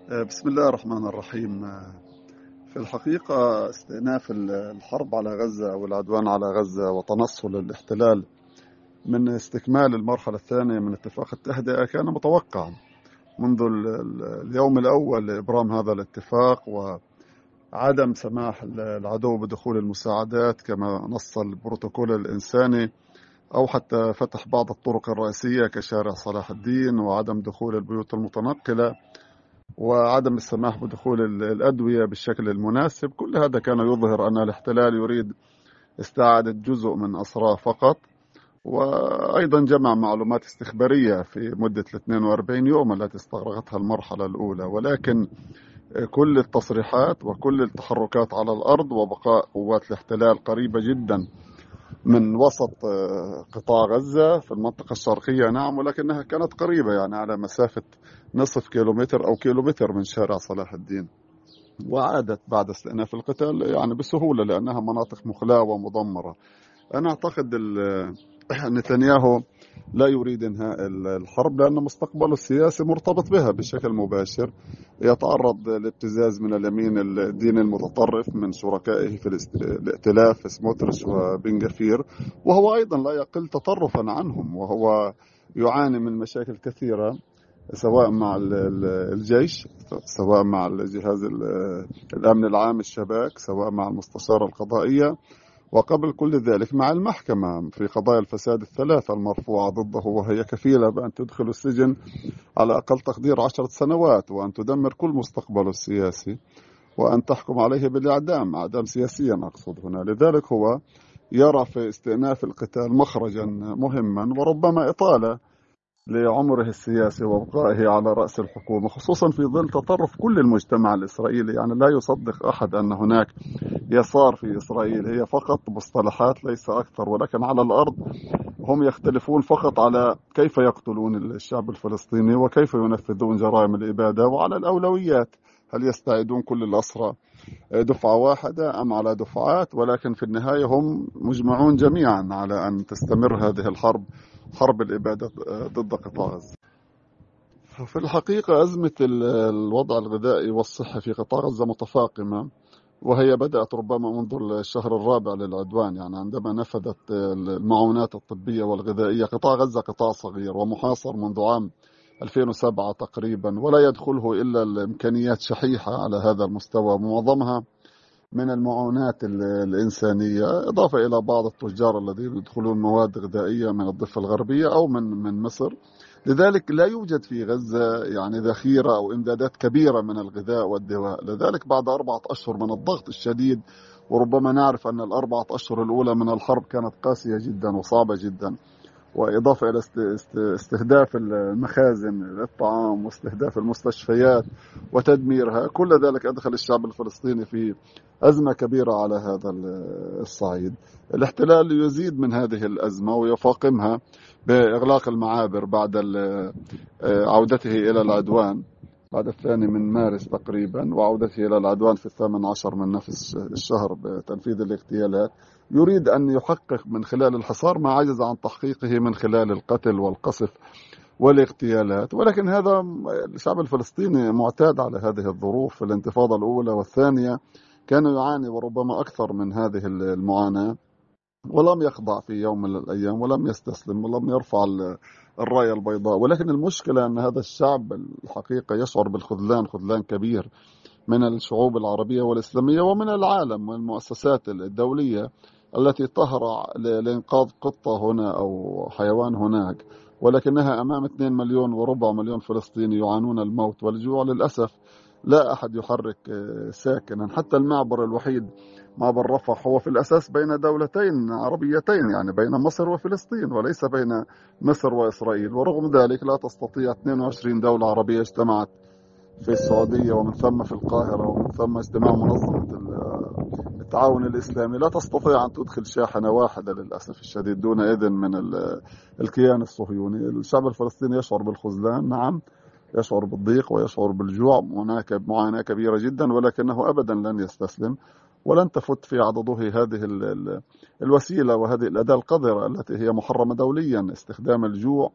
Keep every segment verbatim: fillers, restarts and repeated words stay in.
بسم الله الرحمن الرحيم. في الحقيقة استئناف الحرب على غزة أو العدوان على غزة وتنصل الاحتلال من استكمال المرحلة الثانية من اتفاق التهدئة كان متوقعا منذ اليوم الأول لإبرام هذا الاتفاق، وعدم سماح العدو بدخول المساعدات كما نص البروتوكول الإنساني، أو حتى فتح بعض الطرق الرئيسية كشارع صلاح الدين، وعدم دخول البيوت المتنقلة، وعدم السماح بدخول الأدوية بالشكل المناسب. كل هذا كان يظهر أن الاحتلال يريد استعادة جزء من أسراه فقط، وأيضا جمع معلومات استخبارية في مدة اثنين وأربعين يوم التي استغرقتها المرحلة الأولى. ولكن كل التصريحات وكل التحركات على الأرض وبقاء قوات الاحتلال قريبة جدا من وسط قطاع غزة في المنطقة الشرقية، نعم، ولكنها كانت قريبة، يعني على مسافة نصف كيلومتر أو كيلومتر من شارع صلاح الدين، وعادت بعد استئناف القتال يعني بسهولة لأنها مناطق مخلاة ومدمرة. أنا أعتقد نتنياهو لا يريد إنهاء الحرب لأن مستقبله السياسي مرتبط بها بشكل مباشر. يتعرض لابتزاز من اليمين الديني المتطرف من شركائه في الائتلاف سموتريش وبن غفير، وهو أيضا لا يقل تطرفا عنهم، وهو يعاني من مشاكل كثيرة سواء مع الجيش، سواء مع الجهاز الأمن العام الشباك، سواء مع المستشارة القضائية، وقبل كل ذلك مع المحكمة في قضايا الفساد الثلاثة المرفوعة ضده، وهي كفيلة بأن تدخل السجن على أقل تقدير عشرة سنوات، وأن تدمر كل مستقبله السياسي، وأن تحكم عليه بالإعدام، إعدام سياسيا أقصد هنا. لذلك هو يرى في استئناف القتال مخرجا مهما وربما إطالة لعمره السياسي وبقائه على رأس الحكومة، خصوصا في ظل تطرف كل المجتمع الإسرائيلي. يعني لا يصدق أحد أن هناك يسار في إسرائيل، هي فقط مصطلحات ليس أكثر، ولكن على الأرض هم يختلفون فقط على كيف يقتلون الشعب الفلسطيني وكيف ينفذون جرائم الإبادة وعلى الأولويات، هل يستعيدون كل الأسرى دفعة واحدة أم على دفعات. ولكن في النهاية هم مجمعون جميعا على أن تستمر هذه الحرب، حرب الإبادة ضد قطاع غزة. في الحقيقة أزمة الوضع الغذائي والصحي في قطاع غزة متفاقمة، وهي بدأت ربما منذ الشهر الرابع للعدوان، يعني عندما نفذت المعونات الطبية والغذائية. قطاع غزة قطاع صغير ومحاصر منذ عام ألفين وسبعة تقريبا، ولا يدخله إلا الإمكانيات شحيحة على هذا المستوى، معظمها من المعونات الإنسانية، إضافة إلى بعض التجار الذين يدخلون مواد غذائية من الضفة الغربية أو من من مصر. لذلك لا يوجد في غزة يعني ذخيرة أو إمدادات كبيرة من الغذاء والدواء. لذلك بعد أربعة أشهر من الضغط الشديد، وربما نعرف أن الأربعة أشهر الأولى من الحرب كانت قاسية جدا وصعبة جدا، وإضافة إلى استهداف المخازن للطعام واستهداف المستشفيات وتدميرها، كل ذلك أدخل الشعب الفلسطيني في أزمة كبيرة على هذا الصعيد. الاحتلال يزيد من هذه الأزمة ويفاقمها بإغلاق المعابر بعد عودته إلى العدوان بعد الثاني من مارس تقريبا، وعودته إلى العدوان في الثامن عشر من نفس الشهر بتنفيذ الاغتيالات. يريد أن يحقق من خلال الحصار ما عجز عن تحقيقه من خلال القتل والقصف والاغتيالات. ولكن هذا الشعب الفلسطيني معتاد على هذه الظروف. في الانتفاضة الأولى والثانية كان يعاني وربما أكثر من هذه المعاناة، ولم يخضع في يوم من الأيام، ولم يستسلم، ولم يرفع الراية البيضاء. ولكن المشكلة أن هذا الشعب الحقيقة يشعر بالخذلان، خذلان كبير من الشعوب العربية والإسلامية ومن العالم والمؤسسات الدولية التي تهرع لإنقاذ قطة هنا أو حيوان هناك، ولكنها أمام اثنين مليون وربع مليون فلسطيني يعانون الموت والجوع. للأسف لا أحد يحرك ساكنا. حتى المعبر الوحيد، معبر رفح، هو في الأساس بين دولتين عربيتين، يعني بين مصر وفلسطين وليس بين مصر وإسرائيل، ورغم ذلك لا تستطيع اثنين وعشرين دولة عربية اجتمعت في السعودية ومن ثم في القاهرة ومن ثم اجتماع منظمة التعاون الإسلامي، لا تستطيع أن تدخل شاحنة واحدة للأسف الشديد دون إذن من الكيان الصهيوني. الشعب الفلسطيني يشعر بالخذلان، نعم، يشعر بالضيق ويشعر بالجوع، هناك معاناة كبيرة جدا، ولكنه أبدا لن يستسلم، ولن تفت في عضده هذه الوسيلة وهذه الأداة القذرة التي هي محرمة دوليا، استخدام الجوع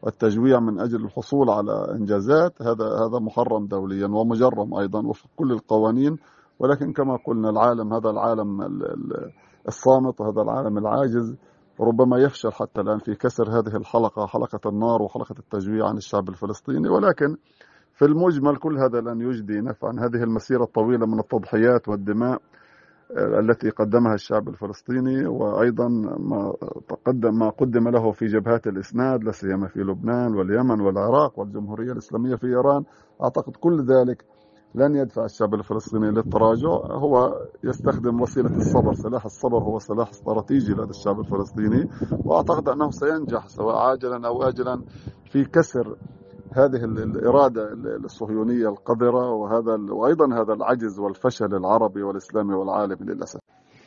والتجويع من أجل الحصول على إنجازات، هذا هذا محرم دوليا ومجرم أيضا وفق كل القوانين. ولكن كما قلنا العالم هذا العالم الصامت وهذا العالم العاجز ربما يفشل حتى الآن في كسر هذه الحلقة، حلقة النار وحلقة التجويع عن الشعب الفلسطيني. ولكن في المجمل كل هذا لن يجدي نفعا. هذه المسيرة الطويلة من التضحيات والدماء التي قدمها الشعب الفلسطيني، وأيضا ما تقدم ما قدم له في جبهات الإسناد لا سيما في لبنان واليمن والعراق والجمهورية الإسلامية في إيران، أعتقد كل ذلك لن يدفع الشعب الفلسطيني للتراجع. هو يستخدم وسيلة الصبر، سلاح الصبر هو سلاح استراتيجي لدى الشعب الفلسطيني، وأعتقد أنه سينجح سواء عاجلا أو آجلا في كسر هذه الإرادة الصهيونية القذرة، وهذا وأيضا هذا العجز والفشل العربي والإسلامي والعالمي للأسف.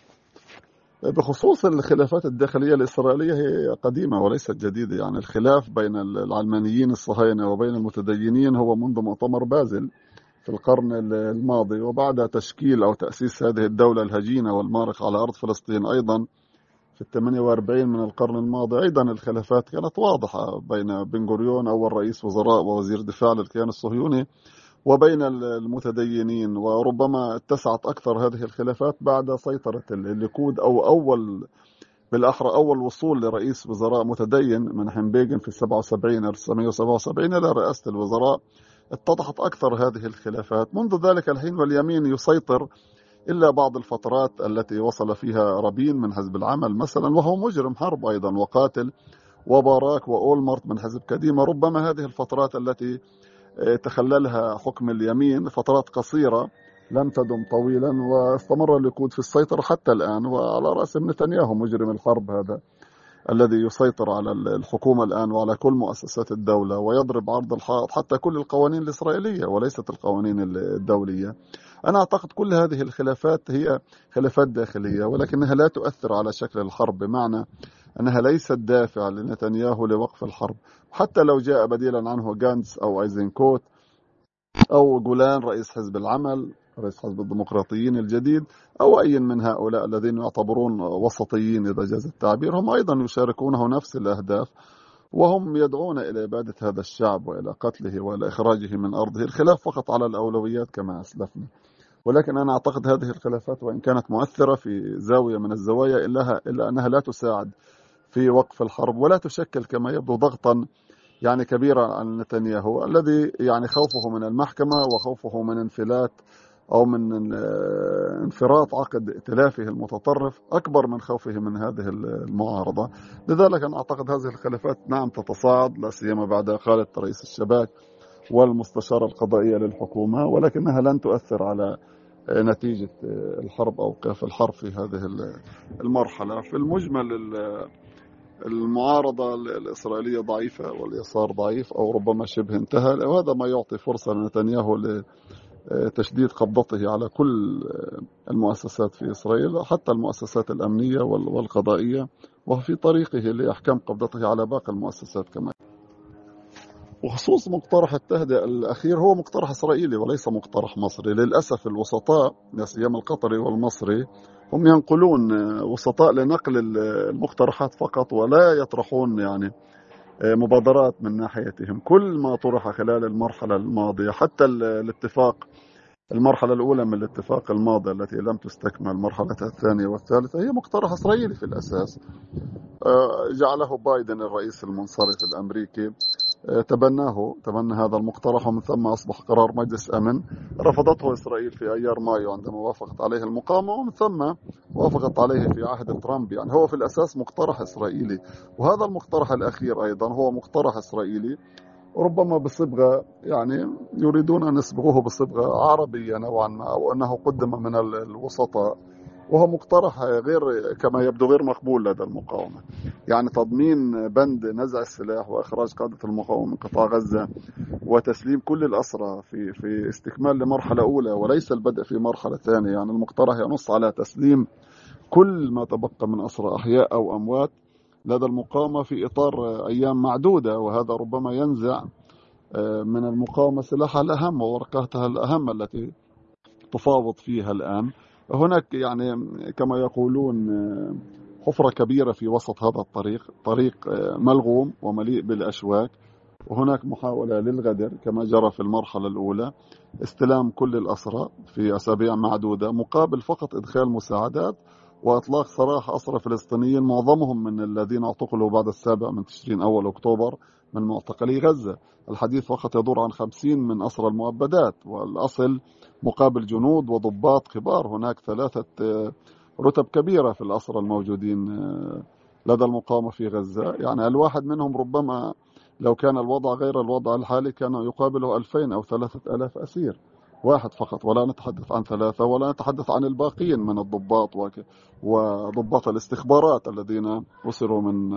بخصوص الخلافات الداخلية الإسرائيلية هي قديمة وليست جديدة. يعني الخلاف بين العلمانيين الصهاينة وبين المتدينين هو منذ مؤتمر بازل في القرن الماضي، وبعد تشكيل أو تأسيس هذه الدولة الهجينة والمارقة على أرض فلسطين أيضا في الثمانية وأربعين من القرن الماضي. أيضا الخلافات كانت واضحة بين بن غوريون أول رئيس وزراء ووزير دفاع للكيان الصهيوني وبين المتدينين، وربما اتسعت أكثر هذه الخلافات بعد سيطرة الليكود أو أول بالأحرى أول وصول لرئيس وزراء متدين مناحم بيغن في سبعة وسبعين ألف وتسعمائة وسبعة وسبعين إلى رئاسة الوزراء. اتضحت أكثر هذه الخلافات. منذ ذلك الحين واليمين يسيطر إلا بعض الفترات التي وصل فيها رابين من حزب العمل مثلا، وهو مجرم حرب أيضا وقاتل، وباراك وأولمرت من حزب كديمة. ربما هذه الفترات التي تخللها حكم اليمين فترات قصيرة لم تدم طويلا، واستمر الليكود في السيطرة حتى الآن، وعلى رأس نتنياهو مجرم الحرب هذا الذي يسيطر على الحكومة الآن وعلى كل مؤسسات الدولة ويضرب عرض الحائط حتى كل القوانين الإسرائيلية وليست القوانين الدولية. أنا أعتقد كل هذه الخلافات هي خلافات داخلية ولكنها لا تؤثر على شكل الحرب، بمعنى أنها ليست دافع لنتنياهو لوقف الحرب. حتى لو جاء بديلا عنه جانتس أو أيزنكوت أو جولان رئيس حزب العمل رئيس حزب الديمقراطيين الجديد أو أي من هؤلاء الذين يعتبرون وسطيين إذا جاز التعبير، هم أيضا يشاركونه نفس الأهداف، وهم يدعون إلى إبادة هذا الشعب وإلى قتله وإلى إخراجه من أرضه. الخلاف فقط على الأولويات كما أسلفنا. ولكن أنا أعتقد هذه الخلافات وإن كانت مؤثرة في زاوية من الزوايا إلا, إلا أنها لا تساعد في وقف الحرب ولا تشكل كما يبدو ضغطا يعني كبيرا على نتنياهو، الذي يعني خوفه من المحكمة وخوفه من انفلات أو من انفراط عقد ائتلافه المتطرف أكبر من خوفه من هذه المعارضة. لذلك أنا أعتقد هذه الخلافات نعم تتصاعد لا سيما بعد إقالة رئيس الشباك والمستشارة القضائية للحكومة، ولكنها لن تؤثر على نتيجة الحرب أو إيقاف الحرب في هذه المرحلة. في المجمل المعارضة الإسرائيلية ضعيفة واليسار ضعيف أو ربما شبه انتهى، وهذا ما يعطي فرصة لنتنياهو لتشديد قبضته على كل المؤسسات في إسرائيل حتى المؤسسات الأمنية والقضائية، وفي طريقه لإحكام قبضته على باقي المؤسسات كمان. وخصوص مقترح التهدئة الأخير هو مقترح إسرائيلي وليس مقترح مصري. للأسف الوسطاء لا سيما القطري والمصري هم ينقلون وسطاء لنقل المقترحات فقط ولا يطرحون يعني مبادرات من ناحيتهم. كل ما طرح خلال المرحلة الماضية حتى الاتفاق المرحلة الأولى من الاتفاق الماضي التي لم تستكمل المرحلة الثانية والثالثة هي مقترح إسرائيلي في الأساس. جعله بايدن الرئيس المنصرف الأمريكي تبناه تبنى هذا المقترح، ومن ثم أصبح قرار مجلس أمن رفضته إسرائيل في أيار مايو عندما وافقت عليه المقاومة، ومن ثم وافقت عليه في عهد ترامب. يعني هو في الأساس مقترح إسرائيلي، وهذا المقترح الأخير أيضا هو مقترح إسرائيلي ربما بصبغة يعني يريدون أن يصبغوه بصبغة عربية نوعا ما أو أنه قدم من الوسطاء، وهو مقترح غير كما يبدو غير مقبول لدى المقاومة. يعني تضمين بند نزع السلاح وإخراج قادة المقاومة من قطاع غزة وتسليم كل الأسرى في في استكمال لمرحلة أولى وليس البدء في مرحلة ثانية. يعني المقترح ينص على تسليم كل ما تبقى من أسرى أحياء أو أموات لدى المقاومة في إطار أيام معدودة، وهذا ربما ينزع من المقاومة سلاحها الأهم وورقتها الأهم التي تفاوض فيها الآن. هناك يعني كما يقولون حفرة كبيرة في وسط هذا الطريق، طريق ملغوم ومليء بالأشواك، وهناك محاولة للغدر كما جرى في المرحلة الأولى، استلام كل الأسرى في أسابيع معدودة مقابل فقط إدخال مساعدات وإطلاق سراح أسرى فلسطينيين معظمهم من الذين اعتقلوا بعد السابع من تشرين أول أكتوبر من معتقلي غزة. الحديث فقط يدور عن خمسين من أسرى المؤبدات، والأصل مقابل جنود وضباط كبار. هناك ثلاثة رتب كبيرة في الأسرى الموجودين لدى المقاومة في غزة، يعني الواحد منهم ربما لو كان الوضع غير الوضع الحالي كان يقابله ألفين أو ثلاثة ألاف أسير، واحد فقط، ولا نتحدث عن ثلاثة، ولا نتحدث عن الباقين من الضباط وضباط الاستخبارات الذين أسروا من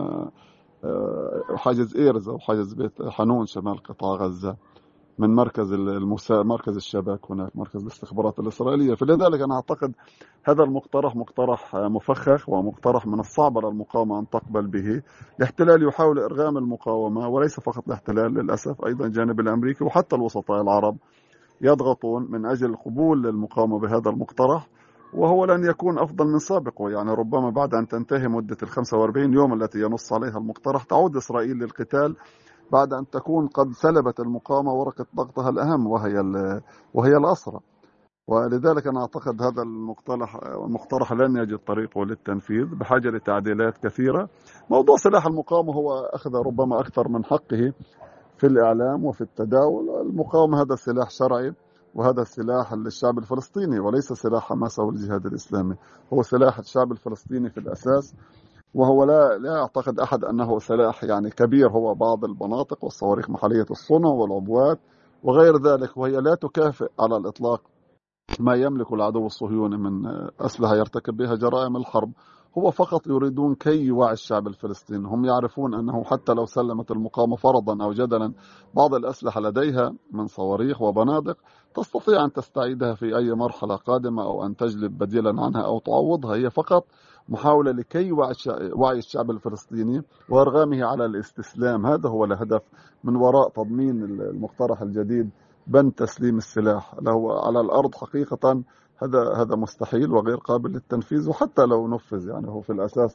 حاجز إيرز أو حاجز بيت حنون شمال قطاع غزة من مركز المسا... مركز الشباك، هناك مركز الاستخبارات الإسرائيلية. فلذلك أنا أعتقد هذا المقترح مقترح مفخخ ومقترح من الصعب على المقاومة أن تقبل به. الاحتلال يحاول إرغام المقاومة، وليس فقط الاحتلال، للأسف أيضا الجانب الأمريكي وحتى الوسطاء العرب يضغطون من أجل قبول المقاومة بهذا المقترح، وهو لن يكون أفضل من سابقه. يعني ربما بعد أن تنتهي مدة ال خمسة وأربعين يوم التي ينص عليها المقترح تعود إسرائيل للقتال بعد أن تكون قد سلبت المقاومة ورقة ضغطها الأهم وهي وهي الأسرى. ولذلك أنا أعتقد هذا المقترح المقترح لن يجد طريقه للتنفيذ، بحاجة لتعديلات كثيرة. موضوع سلاح المقاومة هو أخذ ربما أكثر من حقه في الإعلام وفي التداول. المقاومة هذا سلاح شرعي، وهذا السلاح للشعب الفلسطيني وليس سلاح حماس أو الجهاد الإسلامي، هو سلاح الشعب الفلسطيني في الأساس. وهو لا لا يعتقد أحد أنه سلاح يعني كبير، هو بعض البناطق والصواريخ محلية الصنع والعبوات وغير ذلك، وهي لا تكافئ على الإطلاق ما يملك العدو الصهيوني من أسلحة يرتكب بها جرائم الحرب. هو فقط يريدون كي يوعي الشعب الفلسطيني. هم يعرفون أنه حتى لو سلمت المقاومة فرضا أو جدلا بعض الأسلحة لديها من صواريخ وبنادق، تستطيع أن تستعيدها في أي مرحلة قادمة أو أن تجلب بديلا عنها أو تعوضها. هي فقط محاولة لكي وعي الشعب الفلسطيني وإرغامه على الاستسلام. هذا هو الهدف من وراء تضمين المقترح الجديد بند تسليم السلاح له على الأرض. حقيقة هذا هذا مستحيل وغير قابل للتنفيذ، وحتى لو نفذ يعني هو في الأساس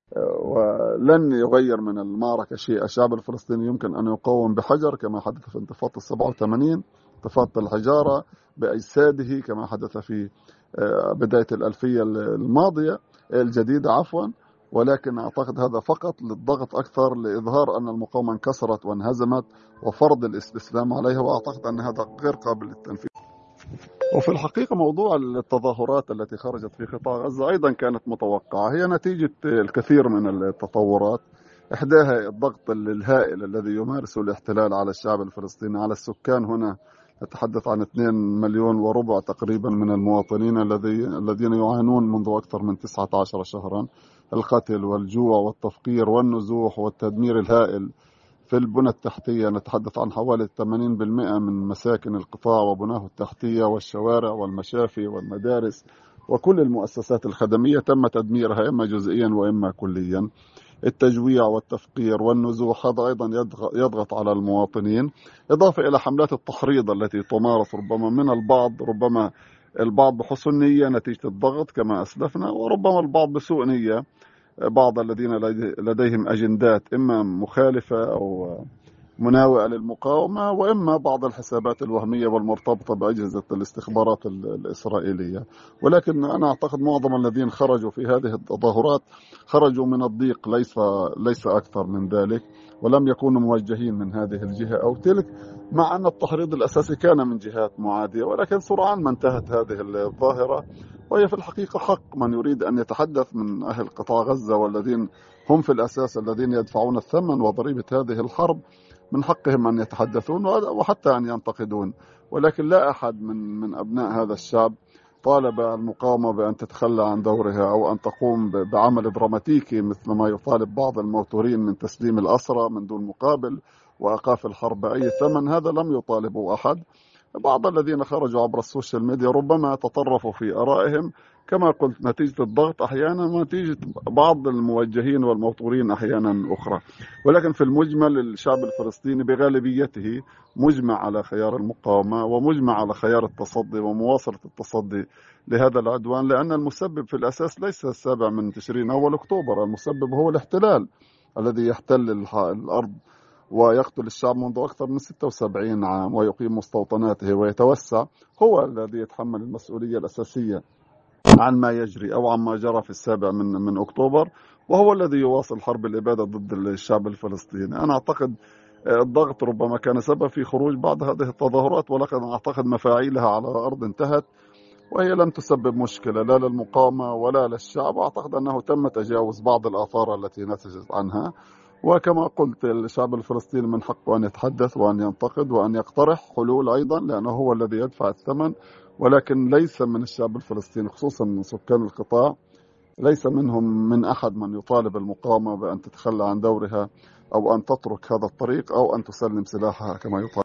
ولن يغير من المعركة شيء. الشعب الفلسطيني يمكن أن يقاوم بحجر كما حدث في انتفاضة السبعة وثمانين، انتفاضة الحجارة بأجساده كما حدث في بداية الألفية الماضية الجديدة عفوا، ولكن أعتقد هذا فقط للضغط أكثر لإظهار أن المقاومة انكسرت وانهزمت وفرض الاستسلام عليها، وأعتقد أن هذا غير قابل للتنفيذ. وفي الحقيقة موضوع التظاهرات التي خرجت في قطاع غزة أيضا كانت متوقعة، هي نتيجة الكثير من التطورات، إحداها الضغط الهائل الذي يمارسه الاحتلال على الشعب الفلسطيني، على السكان. هنا نتحدث عن اثنين مليون وربع تقريبا من المواطنين الذين يعانون منذ أكثر من تسعة عشر شهرا القتل والجوع والتفقير والنزوح والتدمير الهائل في البنى التحتية. نتحدث عن حوالي ثمانين بالمئة من مساكن القطاع وبناه التحتية والشوارع والمشافي والمدارس وكل المؤسسات الخدمية تم تدميرها إما جزئيا وإما كليا. التجويع والتفقير والنزوح هذا أيضا يضغط على المواطنين، إضافة إلى حملات التحريض التي تمارس ربما من البعض، ربما البعض بحسن نية نتيجة الضغط كما أسلفنا، وربما البعض بسوء نية، بعض الذين لديهم أجندات إما مخالفة أو مناوئة للمقاومة، وإما بعض الحسابات الوهمية والمرتبطة بأجهزة الاستخبارات الإسرائيلية. ولكن أنا أعتقد معظم الذين خرجوا في هذه التظاهرات خرجوا من الضيق، ليس ليس أكثر من ذلك، ولم يكونوا موجهين من هذه الجهة أو تلك، مع أن التحريض الأساسي كان من جهات معادية. ولكن سرعان ما انتهت هذه الظاهرة، وهي في الحقيقة حق من يريد أن يتحدث من أهل قطاع غزة والذين هم في الأساس الذين يدفعون الثمن وضريبة هذه الحرب، من حقهم أن يتحدثون وحتى أن ينتقدون. ولكن لا أحد من من أبناء هذا الشعب طالب المقاومة بأن تتخلى عن دورها أو أن تقوم بعمل دراماتيكي مثل ما يطالب بعض الموتورين من تسليم الأسرى من دون مقابل وأيقاف الحرب بأي ثمن. هذا لم يطالبه أحد. بعض الذين خرجوا عبر السوشيال ميديا ربما تطرفوا في آرائهم كما قلت نتيجة الضغط أحيانا ونتيجة بعض الموجهين والموتورين أحيانا أخرى. ولكن في المجمل الشعب الفلسطيني بغالبيته مجمع على خيار المقاومة ومجمع على خيار التصدي ومواصلة التصدي لهذا العدوان، لأن المسبب في الأساس ليس السابع من تشرين أول أكتوبر، المسبب هو الاحتلال الذي يحتل الأرض ويقتل الشعب منذ أكثر من ستة وسبعين عام ويقيم مستوطناته ويتوسع، هو الذي يتحمل المسؤولية الأساسية عن ما يجري أو عن ما جرى في السابع من من أكتوبر، وهو الذي يواصل حرب الإبادة ضد الشعب الفلسطيني. أنا أعتقد الضغط ربما كان سبب في خروج بعض هذه التظاهرات، ولكن أعتقد مفاعيلها على الأرض انتهت، وهي لم تسبب مشكلة لا للمقاومة ولا للشعب. أعتقد أنه تم تجاوز بعض الآثار التي نتجت عنها. وكما قلت، الشعب الفلسطيني من حقه أن يتحدث وأن ينتقد وأن يقترح حلول أيضا، لأنه هو الذي يدفع الثمن، ولكن ليس من الشعب الفلسطيني خصوصا من سكان القطاع، ليس منهم من أحد من يطالب المقاومة بأن تتخلى عن دورها أو أن تترك هذا الطريق أو أن تسلم سلاحها كما يطالب.